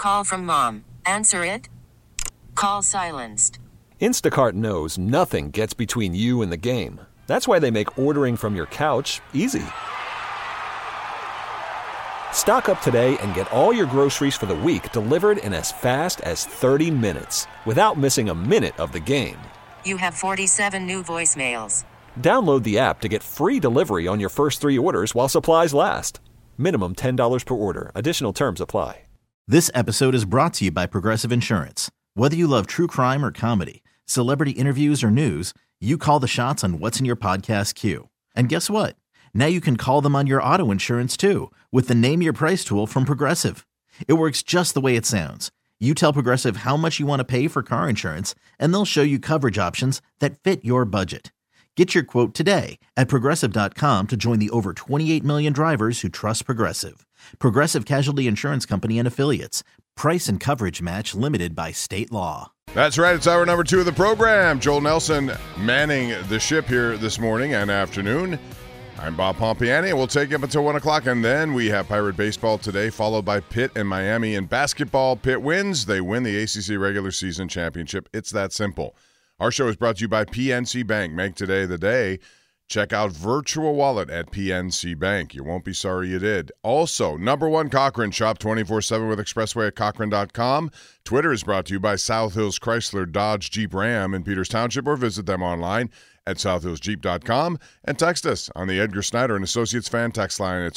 Call from mom. Answer it. Call silenced. Instacart knows nothing gets between you and the game. That's why they make ordering from your couch easy. Stock up today and get all your groceries for the week delivered in as fast as 30 minutes without missing a minute of the game. You have 47 new voicemails. Download the app to get free delivery on your first 3 orders while supplies last. Minimum $10 per order. Additional terms apply. This episode is brought to you by Progressive Insurance. Whether you love true crime or comedy, celebrity interviews or news, you call the shots on what's in your podcast queue. And guess what? Now you can call them on your auto insurance too with the Name Your Price tool from Progressive. It works just the way it sounds. You tell Progressive how much you want to pay for car insurance, and they'll show you coverage options that fit your budget. Get your quote today at Progressive.com to join the over 28 million drivers who trust Progressive. Progressive Casualty Insurance Company and Affiliates. Price and coverage match limited by state law. That's right. It's hour number 2 of the program. Joel Nelson manning the ship here this morning and afternoon. I'm Bob Pompiani, and we'll take you up until 1 o'clock, and then we have Pirate Baseball today, followed by Pitt and Miami. In basketball, Pitt wins. They win the ACC regular season championship. It's that simple. Our show is brought to you by PNC Bank. Make today the day. Check out Virtual Wallet at PNC Bank. You won't be sorry you did. Also, number 1 Cochrane. Shop 24/7 with Expressway at Cochrane.com. Twitter is brought to you by South Hills Chrysler Dodge Jeep Ram in Peters Township, or visit them online at southhillsjeep.com. And text us on the Edgar Snyder and Associates fan text line. It's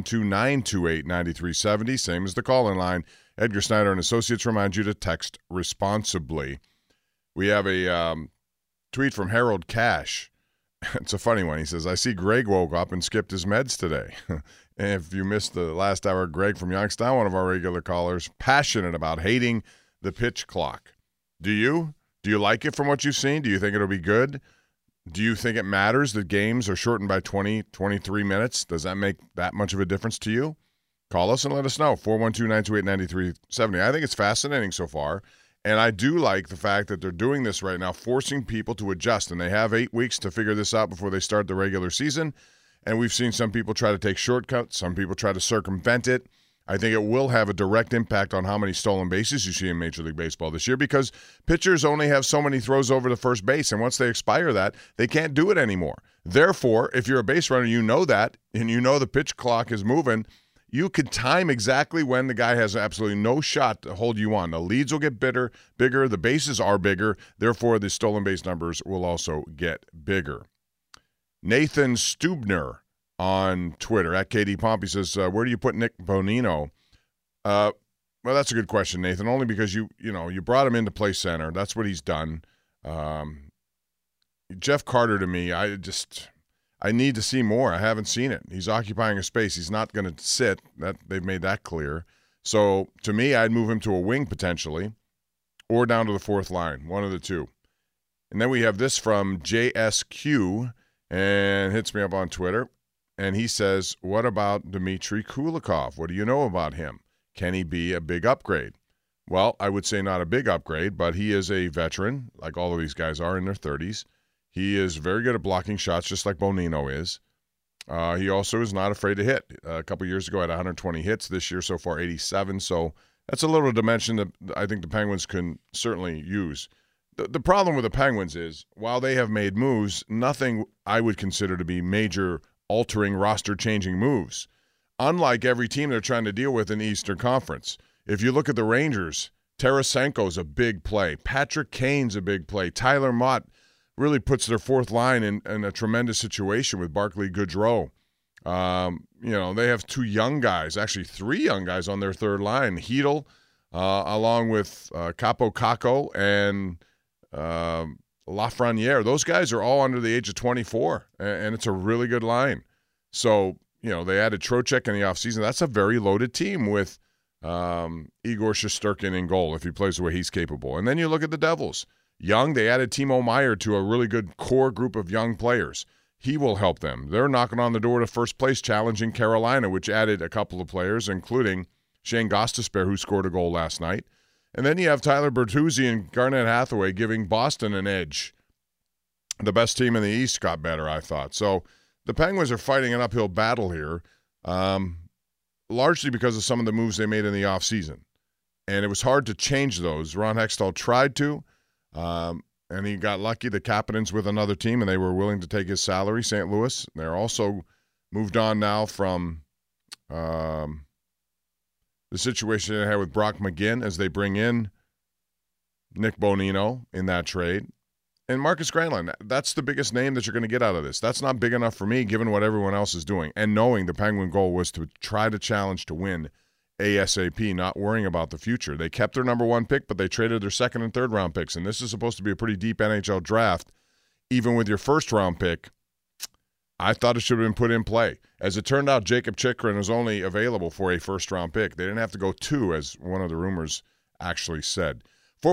412-928-9370, same as the call-in line. Edgar Snyder and Associates remind you to text responsibly. We have a tweet from Harold Cash. It's a funny one. He says, I see Greg woke up and skipped his meds today. And if you missed the last hour, Greg from Youngstown, one of our regular callers, passionate about hating the pitch clock. Do you? Do you like it from what you've seen? Do you think it'll be good? Do you think it matters that games are shortened by 20, 23 minutes? Does that make that much of a difference to you? Call us and let us know. 412-928-9370. I think it's fascinating so far. And I do like the fact that they're doing this right now, forcing people to adjust. And they have 8 weeks to figure this out before they start the regular season. And we've seen some people try to take shortcuts. Some people try to circumvent it. I think it will have a direct impact on how many stolen bases you see in Major League Baseball this year, because pitchers only have so many throws over to first base. And once they expire that, they can't do it anymore. Therefore, if you're a base runner, you know that, and you know the pitch clock is moving, you can time exactly when the guy has absolutely no shot to hold you on. The leads will get bigger, the bases are bigger, therefore the stolen base numbers will also get bigger. Nathan Stubner on Twitter, at KD Pompey, says, where do you put Nick Bonino? Well, that's a good question, Nathan, only because you brought him into play center. That's what he's done. Jeff Carter, to me, I need to see more. I haven't seen it. He's occupying a space. He's not going to sit. They've made that clear. So, to me, I'd move him to a wing potentially, or down to the fourth line, one of the two. And then we have this from JSQ, and hits me up on Twitter, and he says, what about Dmitry Kulikov? What do you know about him? Can he be a big upgrade? Well, I would say not a big upgrade, but he is a veteran, like all of these guys are in their 30s. He is very good at blocking shots, just like Bonino is. He also is not afraid to hit. A couple years ago, had 120 hits. This year, so far, 87. So that's a little dimension that I think the Penguins can certainly use. The problem with the Penguins is, while they have made moves, nothing I would consider to be major altering, roster-changing moves. Unlike every team they're trying to deal with in the Eastern Conference. If you look at the Rangers, Tarasenko's a big play. Patrick Kane's a big play. Tyler Mott really puts their fourth line in a tremendous situation with Barclay Goodrow. They have 2 young guys, actually 3 young guys on their third line. Hedl, along with Capo Caco and Lafreniere. Those guys are all under the age of 24, and it's a really good line. So, they added Trocheck in the offseason. That's a very loaded team with Igor Shesterkin in goal if he plays the way he's capable. And then you look at the Devils. Young, they added Timo Meier to a really good core group of young players. He will help them. They're knocking on the door to first place, challenging Carolina, which added a couple of players, including Shane Gostisbehere, who scored a goal last night. And then you have Tyler Bertuzzi and Garnett Hathaway giving Boston an edge. The best team in the East got better, I thought. So the Penguins are fighting an uphill battle here, largely because of some of the moves they made in the offseason. and it was hard to change those. Ron Hextall tried to, and he got lucky. The Capitans with another team, and they were willing to take his salary, St. Louis. They're also moved on now from the situation they had with Brock McGinn as they bring in Nick Bonino in that trade. And Marcus Granlund, that's the biggest name that you're going to get out of this. That's not big enough for me, given what everyone else is doing. And knowing the Penguin goal was to try to challenge to win ASAP, not worrying about the future. They kept their number 1 pick, but they traded their second and third round picks. And this is supposed to be a pretty deep NHL draft. Even with your first round pick, I thought it should have been put in play. As it turned out, Jacob Chychrun was only available for a first round pick. They didn't have to go 2, as one of the rumors actually said.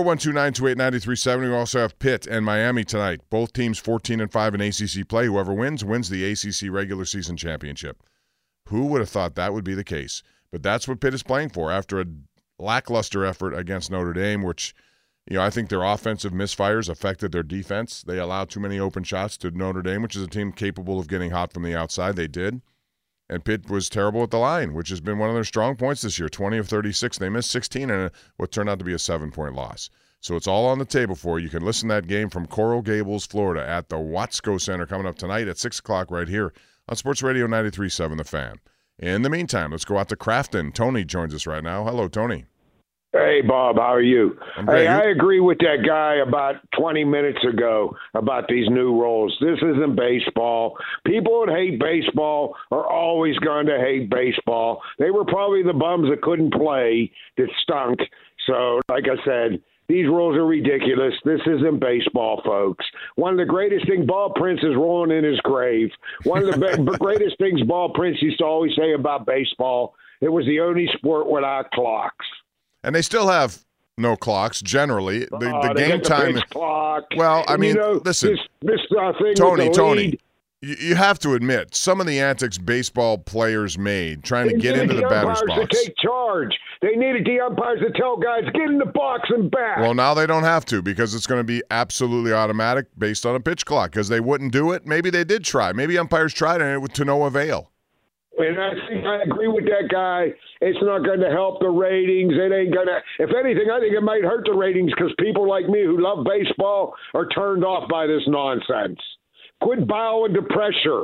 412-928-9370. We also have Pitt and Miami tonight. Both teams 14-5 in ACC play. Whoever wins the ACC regular season championship. Who would have thought that would be the case? But that's what Pitt is playing for after a lackluster effort against Notre Dame, which, I think their offensive misfires affected their defense. They allowed too many open shots to Notre Dame, which is a team capable of getting hot from the outside. They did. And Pitt was terrible at the line, which has been one of their strong points this year, 20 of 36. They missed 16 and what turned out to be a 7-point loss. So it's all on the table for you. You can listen to that game from Coral Gables, Florida at the Watsco Center coming up tonight at 6 o'clock right here on Sports Radio 93.7 The Fan. In the meantime, let's go out to Crafton. Tony joins us right now. Hello, Tony. Hey, Bob, how are you? Hey, I agree with that guy about 20 minutes ago about these new rules. This isn't baseball. People that hate baseball are always going to hate baseball. They were probably the bums that couldn't play that stunk. So, like I said, these rules are ridiculous. This isn't baseball, folks. One of the greatest things, Ball Prince is rolling in his grave. One of the greatest things Ball Prince used to always say about baseball, it was the only sport without clocks. And they still have no clocks, generally. The they game got the time. pitch clock. Well, I mean, listen, this thing Tony, with the lead, you have to admit, some of the antics baseball players made trying to get into the batter's box. To take charge. They needed the umpires to tell guys, get in the box and back. Well, now they don't have to because it's going to be absolutely automatic based on a pitch clock because they wouldn't do it. Maybe they did try. Maybe umpires tried and it to no avail. And I think I agree with that guy. It's not going to help the ratings. It ain't going to. If anything, I think it might hurt the ratings because people like me who love baseball are turned off by this nonsense. Quit bowing to pressure.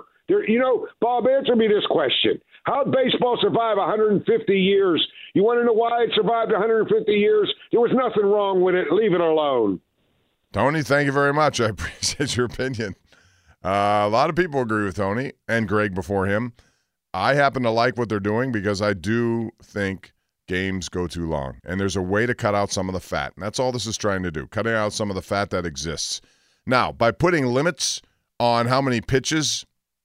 Bob, answer me this question. How did baseball survive 150 years? You want to know why it survived 150 years? There was nothing wrong with it. Leave it alone. Tony, thank you very much. I appreciate your opinion. A lot of people agree with Tony and Greg before him. I happen to like what they're doing because I do think games go too long. And there's a way to cut out some of the fat. And that's all this is trying to do, cutting out some of the fat that exists. Now, by putting limits on how many pitches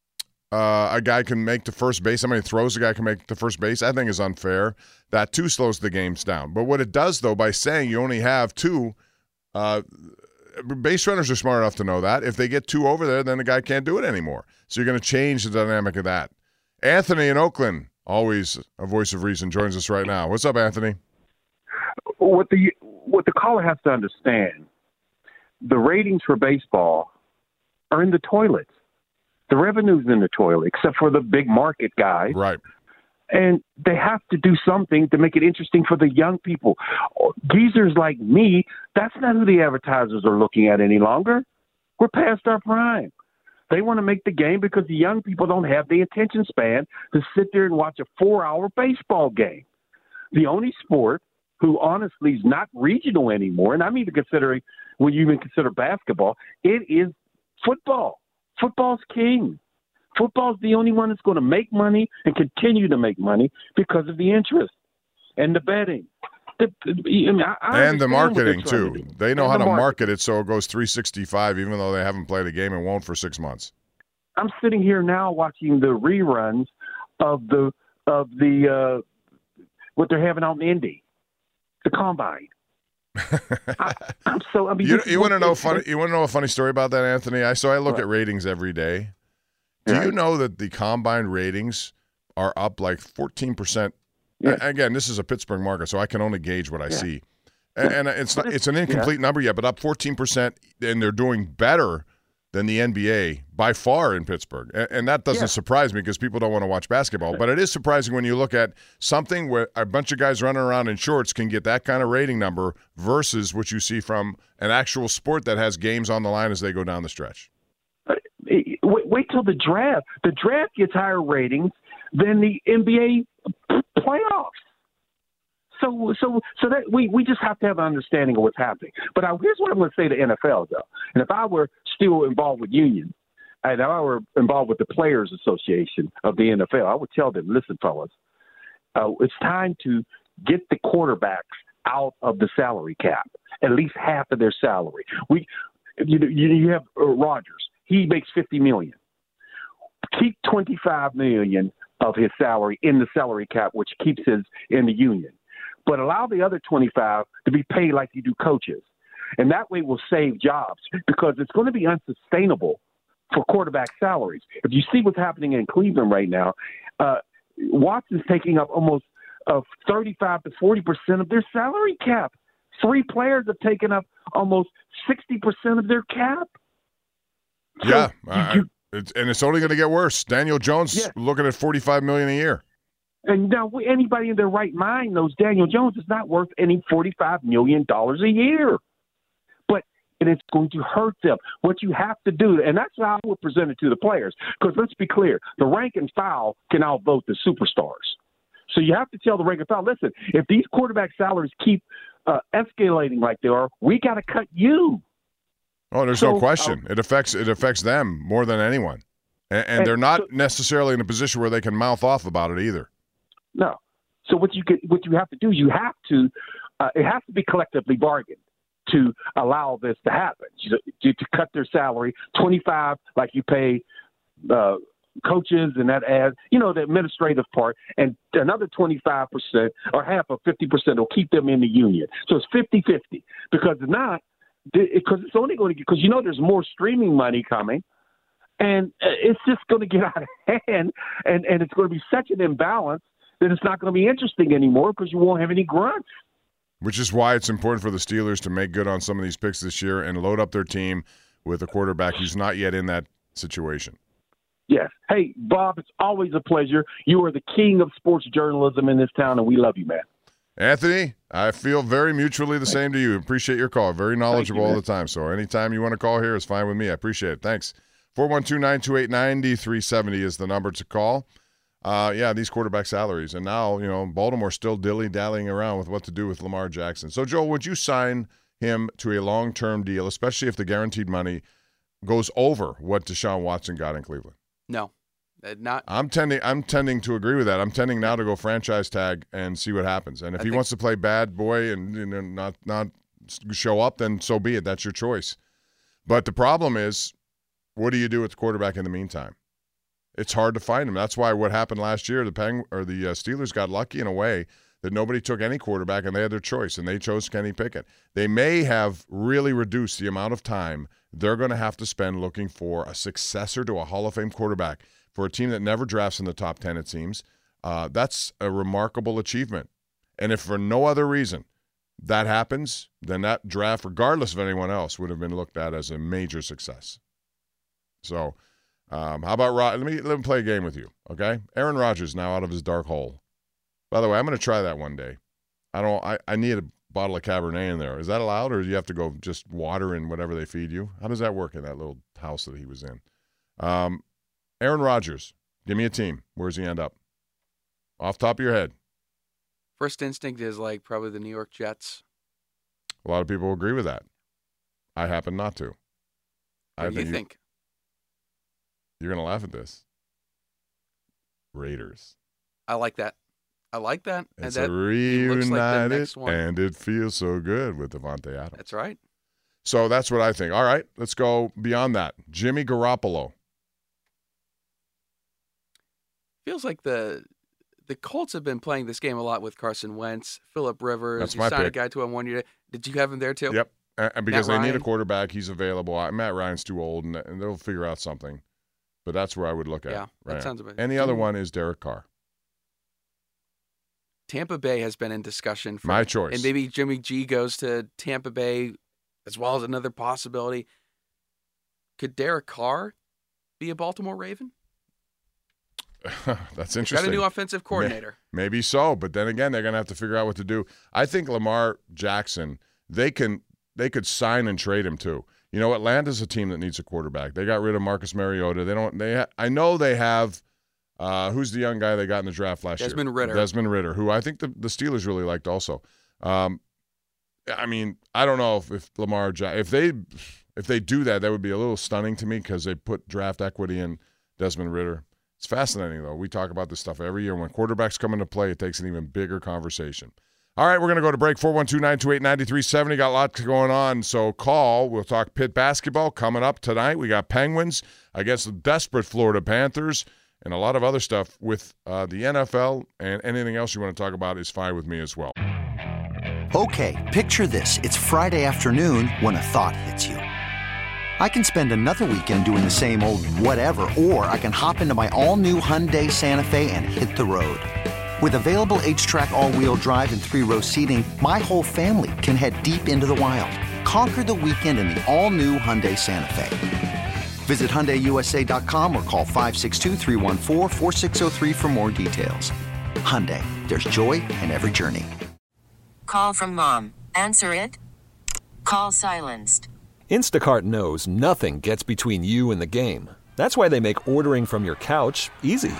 a guy can make to first base, how many throws a guy can make to first base, I think is unfair. That, too, slows the games down. But what it does, though, by saying you only have 2, base runners are smart enough to know that. If they get 2 over there, then the guy can't do it anymore. So you're going to change the dynamic of that. Anthony in Oakland, always a voice of reason, joins us right now. What's up, Anthony? What the caller has to understand, the ratings for baseball are in the toilets. The revenue's in the toilet, except for the big market guys. Right. And they have to do something to make it interesting for the young people. Geezers like me, that's not who the advertisers are looking at any longer. We're past our prime. They want to make the game because the young people don't have the attention span to sit there and watch a 4-hour baseball game. The only sport who honestly is not regional anymore, and I'm even considering, when you even consider basketball, it is football. Football's king. Football's the only one that's going to make money and continue to make money because of the interest and the betting. And the marketing, too. They know how to market it so it goes 365, even though they haven't played a game and won't for 6 months. I'm sitting here now watching the reruns of the what they're having out in Indy, the Combine. You want to know funny? You want to know a funny story about that, Anthony? I look at ratings every day. Do you know that the Combine ratings are up like 14%? Yeah. Again, this is a Pittsburgh market, so I can only gauge what I see. And it's an incomplete number yet, but up 14%, and they're doing better than the NBA by far in Pittsburgh. And that doesn't surprise me because people don't want to watch basketball. But it is surprising when you look at something where a bunch of guys running around in shorts can get that kind of rating number versus what you see from an actual sport that has games on the line as they go down the stretch. Wait till the draft. The draft gets higher ratings than the NBA playoffs. So that we just have to have an understanding of what's happening. But here's what I'm going to say to NFL, though. And if I were still involved with unions, and if I were involved with the Players Association of the NFL, I would tell them, listen, fellas, it's time to get the quarterbacks out of the salary cap, at least half of their salary. You have Rodgers. He makes $50 million. Keep $25 million of his salary in the salary cap, which keeps his in the union. But allow the other 25 to be paid like you do coaches. And that way we'll save jobs because it's going to be unsustainable for quarterback salaries. If you see what's happening in Cleveland right now, Watson's taking up almost 35 to 40% of their salary cap. 3 players have taken up almost 60% of their cap. So and it's only going to get worse. Daniel Jones looking at $45 million a year. And now anybody in their right mind knows Daniel Jones is not worth any $45 million a year. But it's going to hurt them. What you have to do, and that's how I would present it to the players, because let's be clear, the rank and file can outvote the superstars. So you have to tell the rank and file, listen, if these quarterback salaries keep escalating like they are, we got to cut you. Oh, there's no question. It affects them more than anyone. And they're not necessarily in a position where they can mouth off about it either. No. So what you have to do, it has to be collectively bargained to allow this to happen. To cut their salary 25, like you pay coaches, and that adds, the administrative part, and another 25% or half of 50% will keep them in the union. So it's 50-50 because it's only going to get, because there's more streaming money coming. And it's just going to get out of hand, and it's going to be such an imbalance that it's not going to be interesting anymore because you won't have any grunts. Which is why it's important for the Steelers to make good on some of these picks this year and load up their team with a quarterback who's not yet in that situation. Yes. Hey, Bob, it's always a pleasure. You are the king of sports journalism in this town, and we love you, man. Anthony, I feel very mutually the same to you. Appreciate your call. Very knowledgeable all the time. So anytime you want to call here is fine with me. I appreciate it. Thanks. 412-928-9370 is the number to call. These quarterback salaries. And now, Baltimore's still dilly-dallying around with what to do with Lamar Jackson. So, Joel, would you sign him to a long-term deal, especially if the guaranteed money goes over what Deshaun Watson got in Cleveland? No. Not. I'm tending to agree with that. I'm tending now to go franchise tag and see what happens. And if he wants to play bad boy and not show up, then so be it. That's your choice. But the problem is, what do you do with the quarterback in the meantime? It's hard to find him. That's why what happened last year, the Steelers got lucky in a way that nobody took any quarterback and they had their choice, and they chose Kenny Pickett. They may have really reduced the amount of time they're going to have to spend looking for a successor to a Hall of Fame quarterback for a team that never drafts in the top 10, it seems. That's a remarkable achievement. And if for no other reason that happens, then that draft, regardless of anyone else, would have been looked at as a major success. So how about let me play a game with you, okay? Aaron Rodgers now out of his dark hole. By the way, I'm going to try that one day. I need a bottle of Cabernet in there. Is that allowed, or do you have to go just water and whatever they feed you? How does that work in that little house that he was in? Aaron Rodgers, give me a team. Where does he end up? Off the top of your head. First instinct is probably the New York Jets. A lot of people agree with that. I happen not to. What do you think? You're going to laugh at this. Raiders. I like that. It's a reunited, and it feels so good with Devontae Adams. That's right. So that's what I think. All right, let's go beyond that. Jimmy Garoppolo. Feels like the Colts have been playing this game a lot with Carson Wentz, Phillip Rivers. That's you my signed pick. a guy to him 1 year. Did you have him there too? Yep, and because they need a Ryan? quarterback, he's available. Matt Ryan's too old, and they'll figure out something. But that's where I would look at. Yeah, right. that sounds about. And the other one is Derek Carr. Tampa Bay has been in discussion. My choice. And maybe Jimmy G goes to Tampa Bay as well as another possibility. Could Derek Carr be a Baltimore Raven? That's interesting. Got a new offensive coordinator. Maybe so, but then again, they're going to have to figure out what to do. I think Lamar Jackson, they could sign and trade him too. You know, Atlanta's a team that needs a quarterback. They got rid of Marcus Mariota. I know they have who's the young guy they got in the draft last year? Desmond Ridder, who I think the Steelers really liked also. I mean, I don't know if Lamar if they do that would be a little stunning to me because they put draft equity in Desmond Ridder. It's fascinating, though. We talk about this stuff every year. When quarterbacks come into play, it takes an even bigger conversation. All right, we're going to go to break. 412-928-9370. Got lots going on, so call. We'll talk Pitt basketball coming up tonight. We got Penguins against the desperate Florida Panthers and a lot of other stuff with the NFL, and anything else you want to talk about is fine with me as well. Okay, picture this. It's Friday afternoon when a thought hits you. I can spend another weekend doing the same old whatever, or I can hop into my all-new Hyundai Santa Fe and hit the road. With available H-Track all-wheel drive and 3-row seating, my whole family can head deep into the wild. Conquer the weekend in the all-new Hyundai Santa Fe. Visit HyundaiUSA.com or call 562-314-4603 for more details. Hyundai, there's joy in every journey. Call from mom. Answer it. Call silenced. Instacart knows nothing gets between you and the game. That's why they make ordering from your couch easy.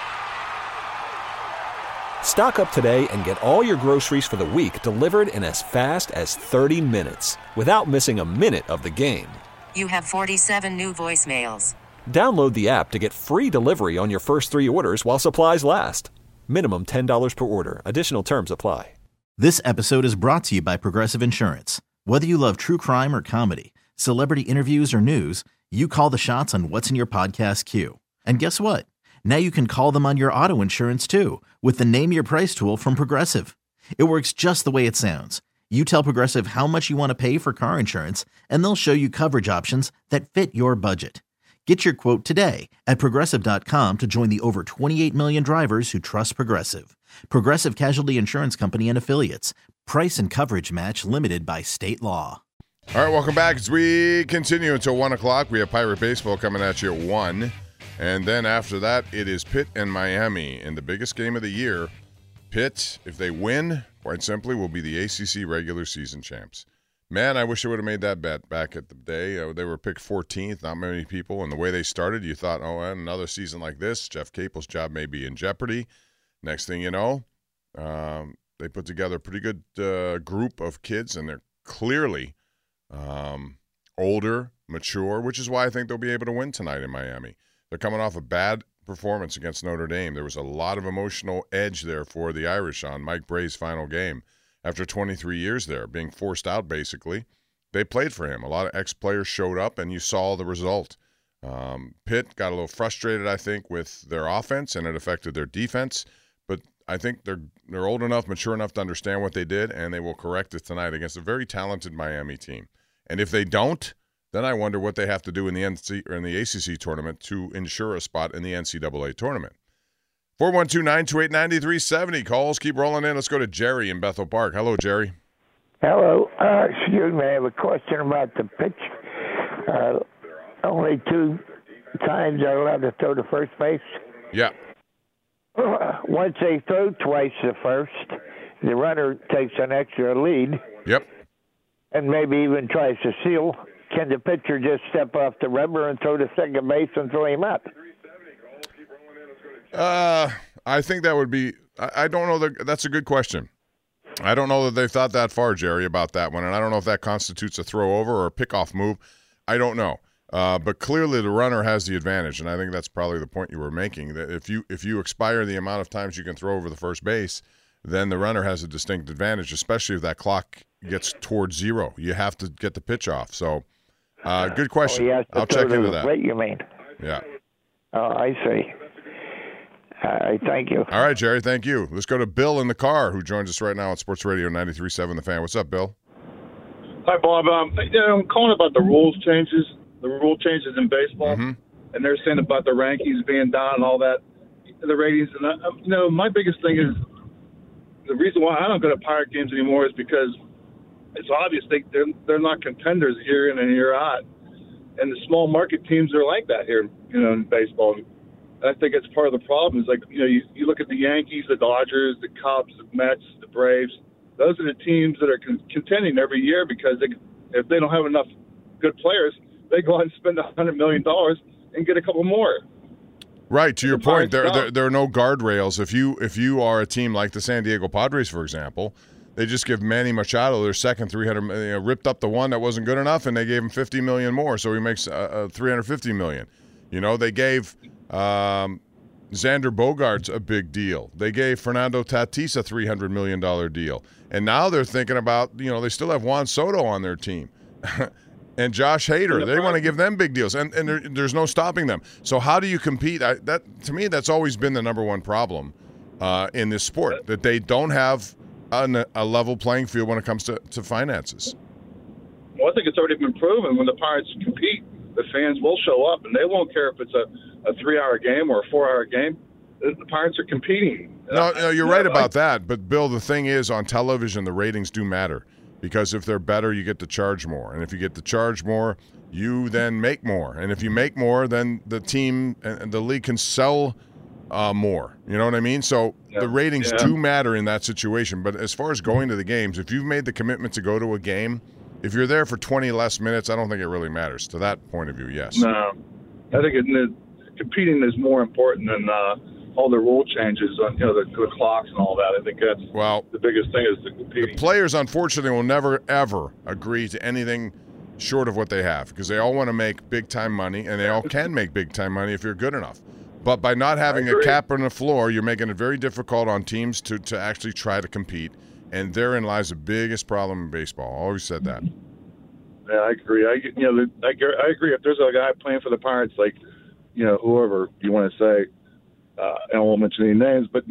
Stock up today and get all your groceries for the week delivered in as fast as 30 minutes without missing a minute of the game. You have 47 new voicemails. Download the app to get free delivery on your first 3 orders while supplies last. Minimum $10 per order. Additional terms apply. This episode is brought to you by Progressive Insurance. Whether you love true crime or comedy, celebrity interviews or news, you call the shots on what's in your podcast queue. And guess what? Now you can call them on your auto insurance too with the Name Your Price tool from Progressive. It works just the way it sounds. You tell Progressive how much you want to pay for car insurance, and they'll show you coverage options that fit your budget. Get your quote today at Progressive.com to join the over 28 million drivers who trust Progressive. Progressive Casualty Insurance Company and Affiliates. Price and coverage match limited by state law. All right, welcome back. As we continue until 1 o'clock, we have Pirate Baseball coming at you at 1. And then after that, it is Pitt and Miami in the biggest game of the year. Pitt, if they win, quite simply, will be the ACC regular season champs. Man, I wish I would have made that bet back at the day. They were picked 14th, not many people. And the way they started, you thought, oh, another season like this, Jeff Capel's job may be in jeopardy. Next thing you know, they put together a pretty good group of kids, and they're clearly older, mature, which is why I think they'll be able to win tonight in Miami. They're coming off a bad performance against Notre Dame. There was a lot of emotional edge there for the Irish on Mike Bray's final game. After 23 years there, being forced out basically, they played for him. A lot of ex-players showed up, and you saw the result. Pitt got a little frustrated, I think, with their offense, and it affected their defense. But I think they're old enough, mature enough to understand what they did, and they will correct it tonight against a very talented Miami team. And if they don't, then I wonder what they have to do in the ACC tournament to ensure a spot in the NCAA tournament. 412-928-9370. Calls keep rolling in. Let's go to Jerry in Bethel Park. Hello, Jerry. Hello. Excuse me. I have a question about the pitch. Only 2 times they're allowed to throw to first base. Yeah. Once they throw twice to first, the runner takes an extra lead. Yep. And maybe even tries to steal. Can the pitcher just step off the rubber and throw to second base and throw him out? I think that would be – I don't know. That's a good question. I don't know that they've thought that far, Jerry, about that one, and I don't know if that constitutes a throw-over or a pickoff move. I don't know. But clearly the runner has the advantage, and I think that's probably the point you were making, that if you expire the amount of times you can throw over the first base, then the runner has a distinct advantage, especially if that clock gets towards 0. You have to get the pitch off. So good question. I'll check into that. Plate, you mean? Yeah. Oh, I see. Thank you. All right, Jerry, thank you. Let's go to Bill in the car, who joins us right now on Sports Radio 93.7 The Fan. What's up, Bill? Hi, Bob. I'm calling about the rule changes in baseball, and they're saying about the rankings being down and all that, the ratings. And, my biggest thing is the reason why I don't go to Pirate games anymore is because it's obvious they're not contenders year in and year out. and the small market teams are like that here, in baseball. And I think it's part of the problem. Is like, you look at the Yankees, the Dodgers, the Cubs, the Mets, the Braves. Those are the teams that are contending every year because if they don't have enough good players, they go out and spend $100 million and get a couple more. Right, to your point, there are no guardrails. If you are a team like the San Diego Padres, for example, they just give Manny Machado their second $300 million, ripped up the one that wasn't good enough, and they gave him $50 million more, so he makes $350 million. They gave Xander Bogaerts a big deal. They gave Fernando Tatis a $300 million deal, and now they're thinking about they still have Juan Soto on their team. And Josh Hader, they want to give them big deals, and there's no stopping them. So how do you compete? To me, that's always been the number one problem in this sport, that they don't have a level playing field when it comes to finances. Well, I think it's already been proven when the Pirates compete, the fans will show up, and they won't care if it's a 3-hour game or a 4-hour game. The Pirates are competing. No, you're right about that. But, Bill, the thing is, on television, the ratings do matter. Because if they're better, you get to charge more. And if you get to charge more, you then make more. And if you make more, then the team and the league can sell more. You know what I mean? So the ratings do matter in that situation. But as far as going to the games, if you've made the commitment to go to a game, if you're there for 20 less minutes, I don't think it really matters. To that point of view, yes. No. I think competing is more important than all the rule changes on the clocks and all that. I think that's the biggest thing is the competing. The players, unfortunately, will never, ever agree to anything short of what they have because they all want to make big-time money, and they all can make big-time money if you're good enough. But by not having a cap on the floor, you're making it very difficult on teams to actually try to compete, and therein lies the biggest problem in baseball. I always said that. Yeah, I agree. I agree. If there's a guy playing for the Pirates, like, whoever you want to say, I won't mention any names, but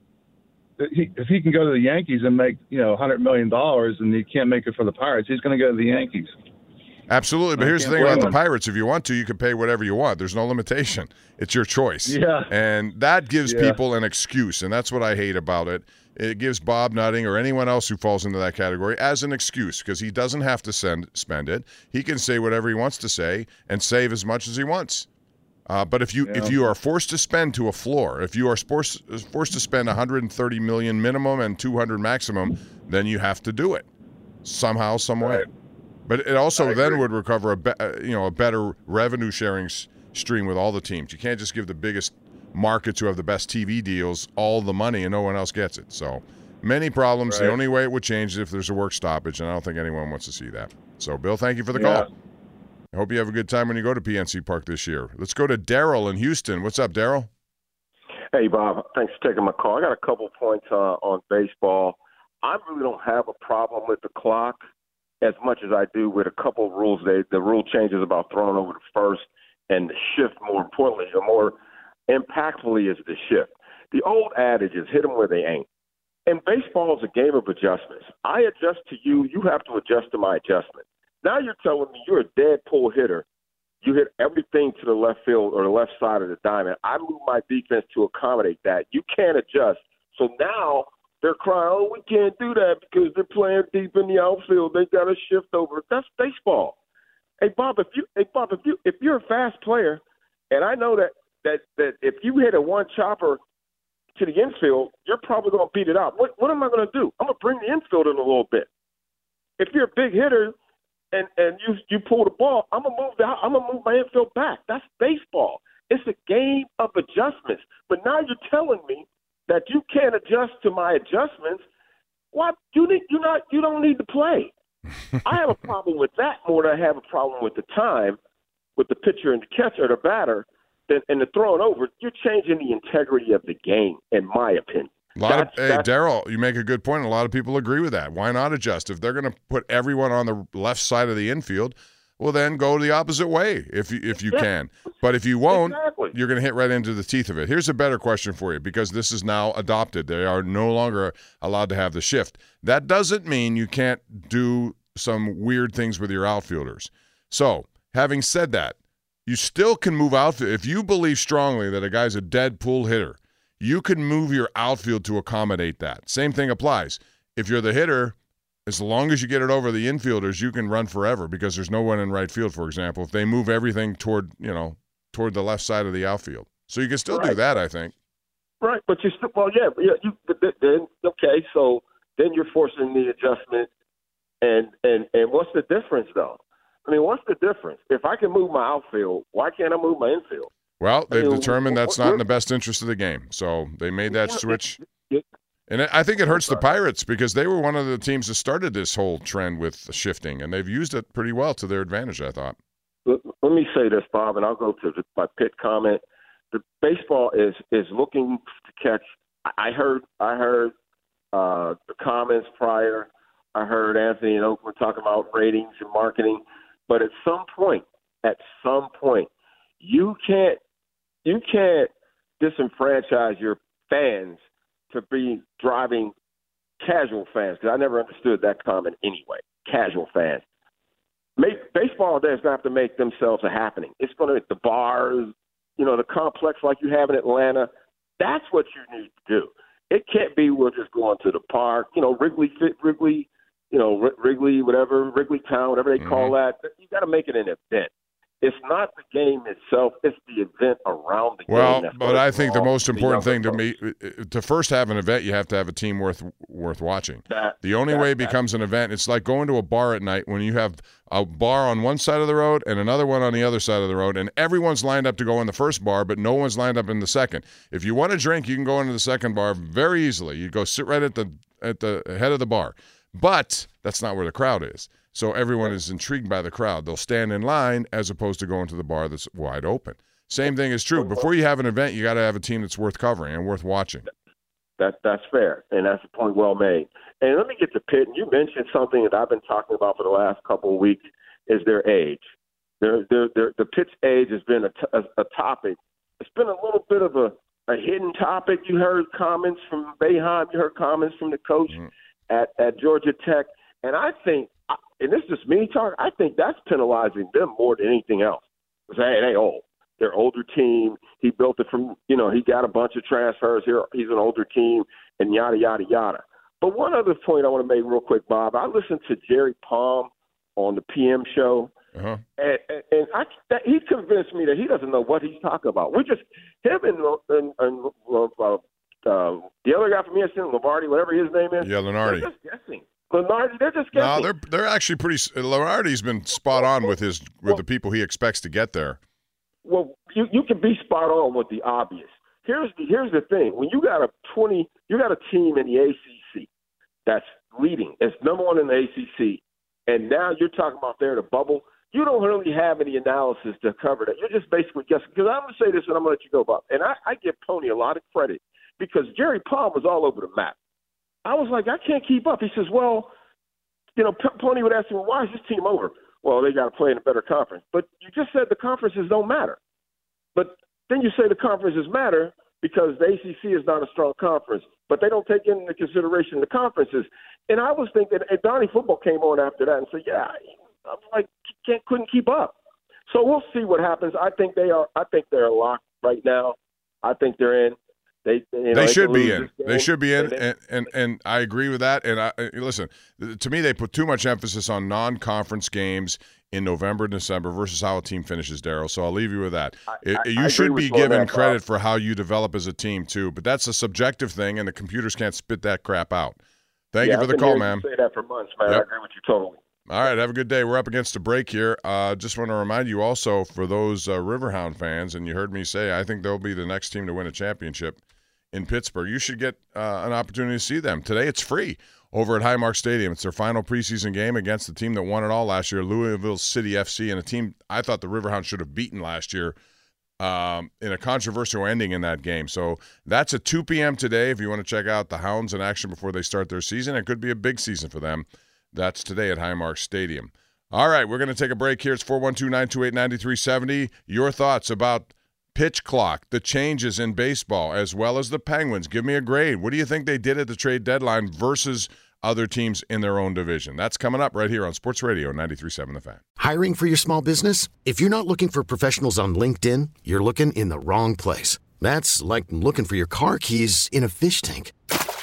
if he can go to the Yankees and make $100 million and he can't make it for the Pirates, he's going to go to the Yankees. Absolutely, but here's the thing about the Pirates: if you want to, you can pay whatever you want. There's no limitation. It's your choice. Yeah, and that gives people an excuse, and that's what I hate about it. It gives Bob Nutting or anyone else who falls into that category as an excuse because he doesn't have to spend it. He can say whatever he wants to say and save as much as he wants. But if you are forced to spend to a floor, if you are forced to spend $130 million minimum and $200 maximum, then you have to do it somehow, some way. Right. But it also then would recover a better revenue sharing stream with all the teams. You can't just give the biggest markets who have the best TV deals all the money and no one else gets it. So many problems. Right. The only way it would change is if there's a work stoppage, and I don't think anyone wants to see that. So, Bill, thank you for the call. I hope you have a good time when you go to PNC Park this year. Let's go to Daryl in Houston. What's up, Daryl? Hey, Bob. Thanks for taking my call. I got a couple points on baseball. I really don't have a problem with the clock as much as I do with a couple of rules. The rule changes about throwing over to first and the shift, more importantly, or more impactfully is the shift. The old adage is hit them where they ain't. And baseball is a game of adjustments. I adjust to you. You have to adjust to my adjustment. Now you're telling me you're a dead pull hitter. You hit everything to the left field or the left side of the diamond. I move my defense to accommodate that. You can't adjust. So now they're crying, oh, we can't do that because they're playing deep in the outfield. They got to shift over. That's baseball. Hey, Bob, if you're a fast player, and I know that if you hit a one chopper to the infield, you're probably going to beat it out. What am I going to do? I'm going to bring the infield in a little bit. If you're a big hitter, and you pull the ball, I'm gonna move my infield back. That's baseball. It's a game of adjustments. But now you're telling me that you can't adjust to my adjustments. What? You don't need to play. I have a problem with that more than I have a problem with the time, with the pitcher and the catcher, the batter, and the throwing over. You're changing the integrity of the game, in my opinion. Daryl, you make a good point. A lot of people agree with that. Why not adjust? If they're going to put everyone on the left side of the infield, well, then go the opposite way if you can. But if you won't, you're going to hit right into the teeth of it. Here's a better question for you, because this is now adopted. They are no longer allowed to have the shift. That doesn't mean you can't do some weird things with your outfielders. So, having said that, you still can move outfield. If you believe strongly that a guy's a dead pull hitter, you can move your outfield to accommodate that. Same thing applies. If you're the hitter as long as you get it over the infielders, you can run forever because there's no one in right field, for example, if they move everything toward the left side of the outfield. So you can still do that, I think. Right, but you still, okay, so then you're forcing the adjustment. And what's the difference, though? I mean, what's the difference? If I can move my outfield, why can't I move my infield? Well, they've determined that's not in the best interest of the game. So they made that switch. And I think it hurts the Pirates because they were one of the teams that started this whole trend with shifting, and they've used it pretty well to their advantage, I thought. Let me say this, Bob, and I'll go to my Pitt comment. The baseball is looking to catch. I heard the comments prior. I heard Anthony and Oakland talking about ratings and marketing. But at some point, you can't disenfranchise your fans to be driving casual fans, because I never understood that comment anyway. Casual fans. Baseball is going to have to make themselves a happening. It's going to the bars, the complex like you have in Atlanta. That's what you need to do. It can't be we're just going to the park, Wrigley, whatever, Wrigley Town, whatever they call that. You got to make it an event. It's not the game itself; it's the event around the game. Well, but I think the most important thing to me, to first have an event, you have to have a team worth watching. The only way it becomes an event, it's like going to a bar at night when you have a bar on one side of the road and another one on the other side of the road, and everyone's lined up to go in the first bar, but no one's lined up in the second. If you want a drink, you can go into the second bar very easily. You go sit right at the head of the bar. But that's not where the crowd is. So everyone is intrigued by the crowd. They'll stand in line as opposed to going to the bar that's wide open. Same thing is true. Before you have an event, you got to have a team that's worth covering and worth watching. That's fair, and that's a point well made. And let me get to Pitt. And you mentioned something that I've been talking about for the last couple of weeks is their age. The Pitt's age has been a topic. It's been a little bit of a hidden topic. You heard comments from Boeheim. You heard comments from the coach at Georgia Tech. And I think, and this is just me talking, I think that's penalizing them more than anything else. Because, hey, they old. They're an older team. He built it from, he got a bunch of transfers here. He's an older team, and yada, yada, yada. But one other point I want to make real quick, Bob. I listened to Jerry Palm on the PM show, and he convinced me that he doesn't know what he's talking about. We're just, him and the other guy from ESPN, Lombardi, whatever his name is. Yeah, Lunardi. They're just guessing. Lunardi, they're just guessing. No, they're actually pretty. Lunardi's been spot on with the people he expects to get there. Well, you can be spot on with the obvious. Here's the thing: when you got a team in the ACC that's leading, it's number one in the ACC, and now you're talking about they're in a bubble. You don't really have any analysis to cover that. You're just basically guessing. Because I'm going to say this, and I'm going to let you go, Bob. And I give Pony a lot of credit because Jerry Palm was all over the map. I was like, I can't keep up. He says, well, Pony would ask me, well, why is this team over? Well, they got to play in a better conference. But you just said the conferences don't matter. But then you say the conferences matter because the ACC is not a strong conference. But they don't take into consideration the conferences. And I was thinking, and Donnie Football came on after that and said, yeah, I was like, couldn't keep up. So we'll see what happens. I think they're locked right now. I think they're in. They should be in. They should be in, and I agree with that. And listen, to me, they put too much emphasis on non-conference games in November and December versus how a team finishes, Daryl. So I'll leave you with that. You should be given credit for how you develop as a team too, but that's a subjective thing, and the computers can't spit that crap out. Thank you for the call, man. I've been hearing you say that for months, man. Yep. I agree with you totally. All right, have a good day. We're up against a break here. Just want to remind you also, for those Riverhound fans, and you heard me say I think they'll be the next team to win a championship in Pittsburgh. You should get an opportunity to see them. Today it's free over at Highmark Stadium. It's their final preseason game against the team that won it all last year, Louisville City FC, and a team I thought the Riverhounds should have beaten last year in a controversial ending in that game. So that's at 2 p.m. today if you want to check out the Hounds in action before they start their season. It could be a big season for them. That's today at Highmark Stadium. All right, we're going to take a break here. It's 412-928-9370. Your thoughts about pitch clock, the changes in baseball, as well as the Penguins. Give me a grade. What do you think they did at the trade deadline versus other teams in their own division? That's coming up right here on Sports Radio 93.7 The Fan. Hiring for your small business? If you're not looking for professionals on LinkedIn, you're looking in the wrong place. That's like looking for your car keys in a fish tank.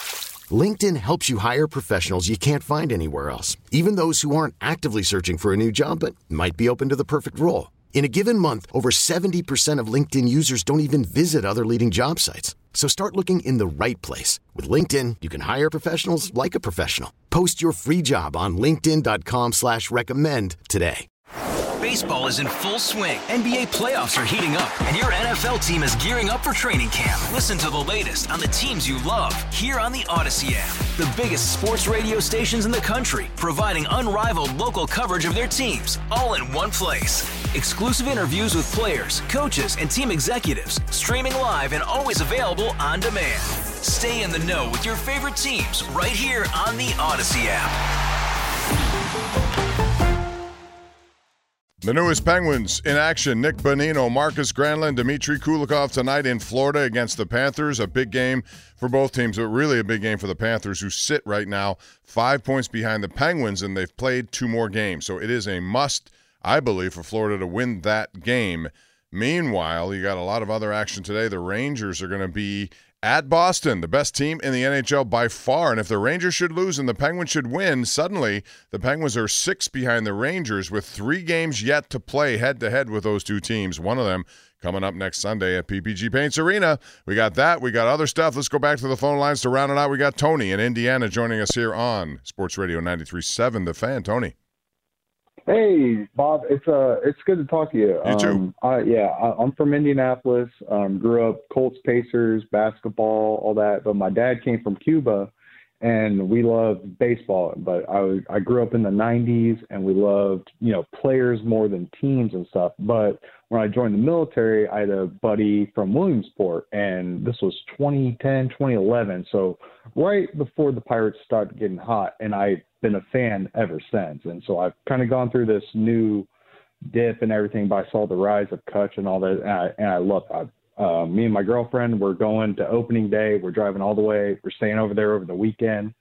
LinkedIn helps you hire professionals you can't find anywhere else, even those who aren't actively searching for a new job but might be open to the perfect role. In a given month, over 70% of LinkedIn users don't even visit other leading job sites. So start looking in the right place. With LinkedIn, you can hire professionals like a professional. Post your free job on linkedin.com/recommend today. Baseball is in full swing. NBA playoffs are heating up, and your NFL team is gearing up for training camp. Listen to the latest on the teams you love here on the Odyssey app. The biggest sports radio stations in the country, providing unrivaled local coverage of their teams, all in one place. Exclusive interviews with players, coaches, and team executives, streaming live and always available on demand. Stay in the know with your favorite teams right here on the Odyssey app. The newest Penguins in action. Nick Bonino, Marcus Granlund, Dmitry Kulikov tonight in Florida against the Panthers. A big game for both teams, but really a big game for the Panthers, who sit right now 5 points behind the Penguins, and they've played 2 more games. So it is a must, I believe, for Florida to win that game. Meanwhile, you got a lot of other action today. The Rangers are going to be at Boston, the best team in the NHL by far. And if the Rangers should lose and the Penguins should win, suddenly the Penguins are 6 behind the Rangers with 3 games yet to play head-to-head with those two teams. One of them coming up next Sunday at PPG Paints Arena. We got that. We got other stuff. Let's go back to the phone lines to round it out. We got Tony in Indiana joining us here on Sports Radio 93.7 The Fan. Tony. Hey, Bob. It's good to talk to you. You too. I'm from Indianapolis. Grew up Colts, Pacers, basketball, all that. But my dad came from Cuba, and we loved baseball. But I grew up in the '90s, and we loved players more than teams and stuff. But when I joined the military, I had a buddy from Williamsport, and this was 2010, 2011. So right before the Pirates started getting hot, and I've been a fan ever since. And so I've kind of gone through this new dip and everything, but I saw the rise of Kutch and all that, and I love it. Me and my girlfriend, we're going to opening day. We're driving all the way. We're staying over there over the weekend.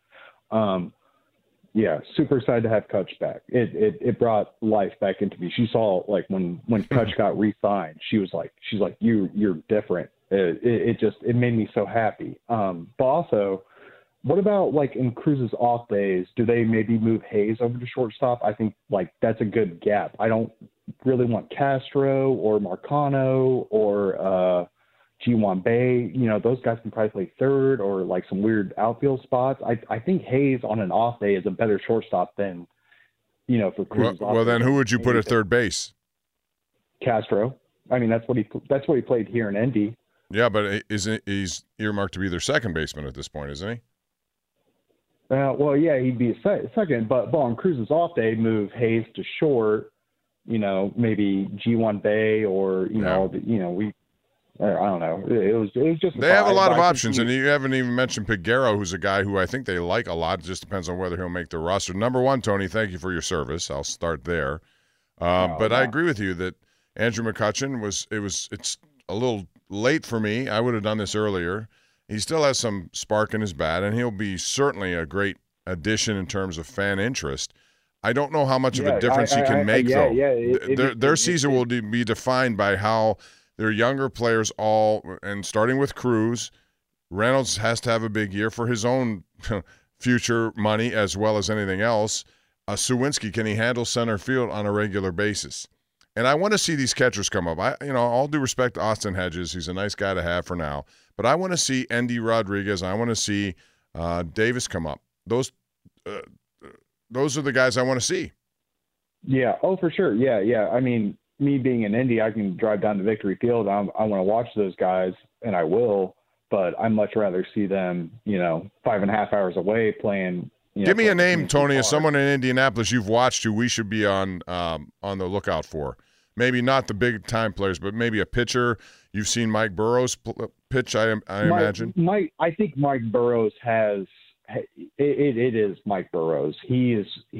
Super excited to have Kutch back. It brought life back into me. She saw, like, when Kutch got re-signed, she's like, you're different. It made me so happy. But also, what about, like, in Cruz's off days, do they maybe move Hayes over to shortstop? I think, like, that's a good gap. I don't really want Castro or Marcano or G1 Bay. Those guys can probably play third or, like, some weird outfield spots. I think Hayes on an off day is a better shortstop than, for Cruz's off day. Well, then who would you put at third base? Castro. I mean, that's what he played here in Indy. Yeah, but he's earmarked to be their second baseman at this point, isn't he? He'd be a second, but on Cruz's off day, move Hayes to short, maybe G1 Bay or, I don't know. It was just. They have a lot of options, and you haven't even mentioned Piguero, who's a guy who I think they like a lot. It just depends on whether he'll make the roster. Number one, Tony, thank you for your service. I'll start there. But I agree with you that Andrew McCutchen it's a little late for me. I would have done this earlier. He still has some spark in his bat, and he'll be certainly a great addition in terms of fan interest. I don't know how much of a difference he can make, though. Their season will be defined by how their younger players and starting with Cruz, Reynolds has to have a big year for his own future money as well as anything else. Suwinski, can he handle center field on a regular basis? And I want to see these catchers come up. All due respect to Austin Hedges, he's a nice guy to have for now. But I want to see Endy Rodriguez. I want to see Davis come up. Those are the guys I want to see. Yeah. Oh, for sure. Yeah. I mean, me being in Indy, I can drive down to Victory Field. I want to watch those guys, and I will. But I'd much rather see them, 5.5 hours away playing. Give me a name, Tony, as someone in Indianapolis you've watched who we should be on the lookout for. Maybe not the big-time players, but maybe a pitcher. You've seen Mike Burrows pitch, I imagine. I think Mike Burrows has it is Mike Burrows. He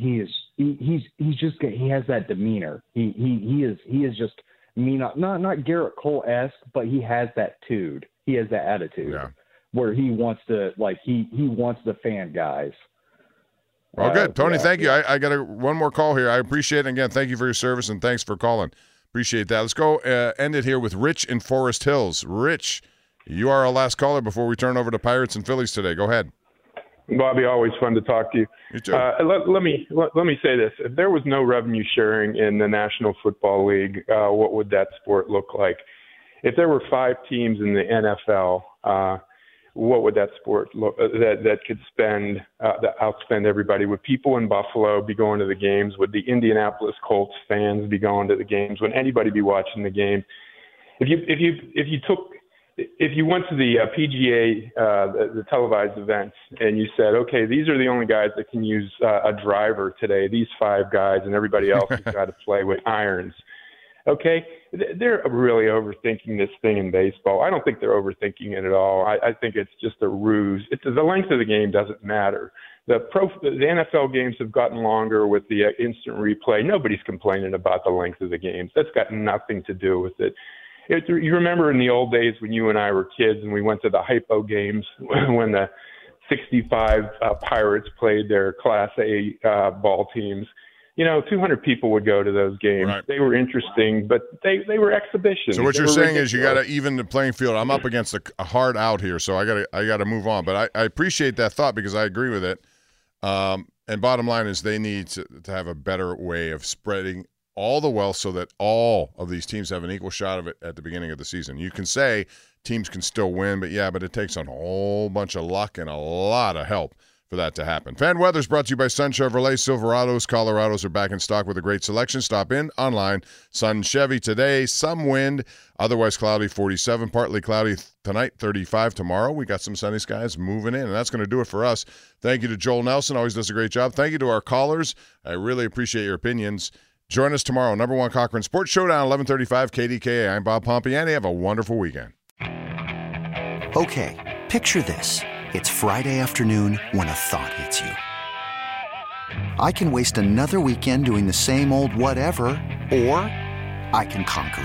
has that demeanor. He is just not Garrett Cole-esque, but he has that tude. He has that attitude where he wants to he wants the fan guys. Well, good. Tony, thank you. I got one more call here. I appreciate it. Again, thank you for your service, and thanks for calling. Appreciate that. Let's go end it here with Rich in Forest Hills. Rich, you are our last caller before we turn over to Pirates and Phillies today. Go ahead. Bobby, always fun to talk to you. You too. Let me say this. If there was no revenue sharing in the National Football League, what would that sport look like? If there were 5 teams in the NFL, what would that sport look that could outspend everybody? Would people in Buffalo be going to the games? Would the Indianapolis Colts fans be going to the games? Would anybody be watching the game? If you went to the PGA, the televised events, and you said, okay, these are the only guys that can use a driver today, these 5 guys, and everybody else has got to play with irons. Okay, they're really overthinking this thing in baseball. I don't think they're overthinking it at all. I think it's just a ruse. The length of the game doesn't matter. The NFL games have gotten longer with the instant replay. Nobody's complaining about the length of the games. That's got nothing to do with it. You remember in the old days when you and I were kids and we went to the hypo games when the 65 Pirates played their Class A ball teams. 200 people would go to those games. Right. They were interesting, but they were exhibitions. So what you're saying is you got to even the playing field. I'm up against a hard out here, so I got to move on. But I appreciate that thought because I agree with it. And bottom line is they need to have a better way of spreading all the wealth so that all of these teams have an equal shot of it at the beginning of the season. You can say teams can still win, but it takes a whole bunch of luck and a lot of help for that to happen. Fan Weather is brought to you by Sun Chevrolet. Silverados, Colorados are back in stock with a great selection. Stop in online. Sun Chevy today. Some wind, otherwise cloudy, 47. Partly cloudy tonight, 35 tomorrow. We got some sunny skies moving in, and that's going to do it for us. Thank you to Joel Nelson. Always does a great job. Thank you to our callers. I really appreciate your opinions. Join us tomorrow. Number 1 Cochran Sports Showdown, 11:35 KDKA. I'm Bob Pompiani. Have a wonderful weekend. Okay, picture this. It's Friday afternoon when a thought hits you. I can waste another weekend doing the same old whatever, or I can conquer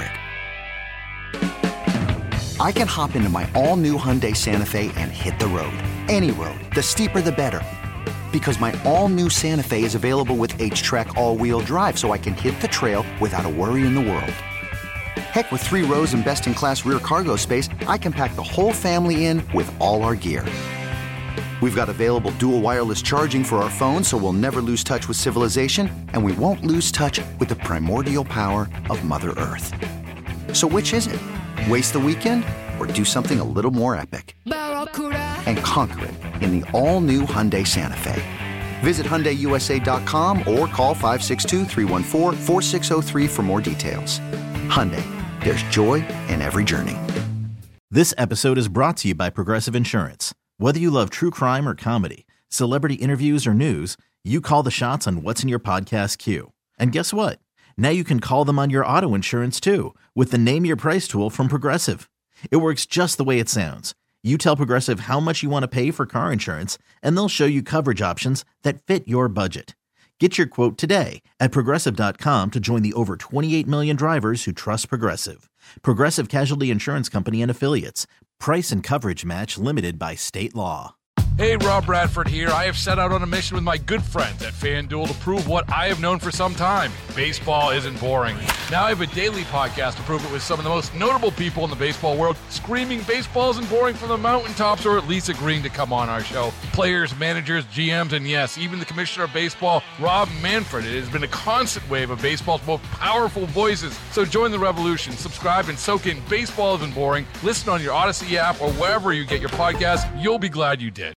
it. I can hop into my all-new Hyundai Santa Fe and hit the road. Any road. The steeper, the better. Because my all-new Santa Fe is available with H-Track all-wheel drive, so I can hit the trail without a worry in the world. Heck, with 3 rows and best-in-class rear cargo space, I can pack the whole family in with all our gear. We've got available dual wireless charging for our phones, so we'll never lose touch with civilization, and we won't lose touch with the primordial power of Mother Earth. So which is it? Waste the weekend or do something a little more epic? And conquer it in the all-new Hyundai Santa Fe. Visit HyundaiUSA.com or call 562-314-4603 for more details. Hyundai, there's joy in every journey. This episode is brought to you by Progressive Insurance. Whether you love true crime or comedy, celebrity interviews or news, you call the shots on what's in your podcast queue. And guess what? Now you can call them on your auto insurance too with the Name Your Price tool from Progressive. It works just the way it sounds. You tell Progressive how much you want to pay for car insurance, and they'll show you coverage options that fit your budget. Get your quote today at Progressive.com to join the over 28 million drivers who trust Progressive. Progressive Casualty Insurance Company and Affiliates. Price and coverage match limited by state law. Hey, Rob Bradford here. I have set out on a mission with my good friends at FanDuel to prove what I have known for some time. Baseball isn't boring. Now I have a daily podcast to prove it with some of the most notable people in the baseball world, screaming baseball isn't boring from the mountaintops, or at least agreeing to come on our show. Players, managers, GMs, and yes, even the commissioner of baseball, Rob Manfred. It has been a constant wave of baseball's most powerful voices. So join the revolution. Subscribe and soak in Baseball Isn't Boring. Listen on your Odyssey app or wherever you get your podcasts. You'll be glad you did.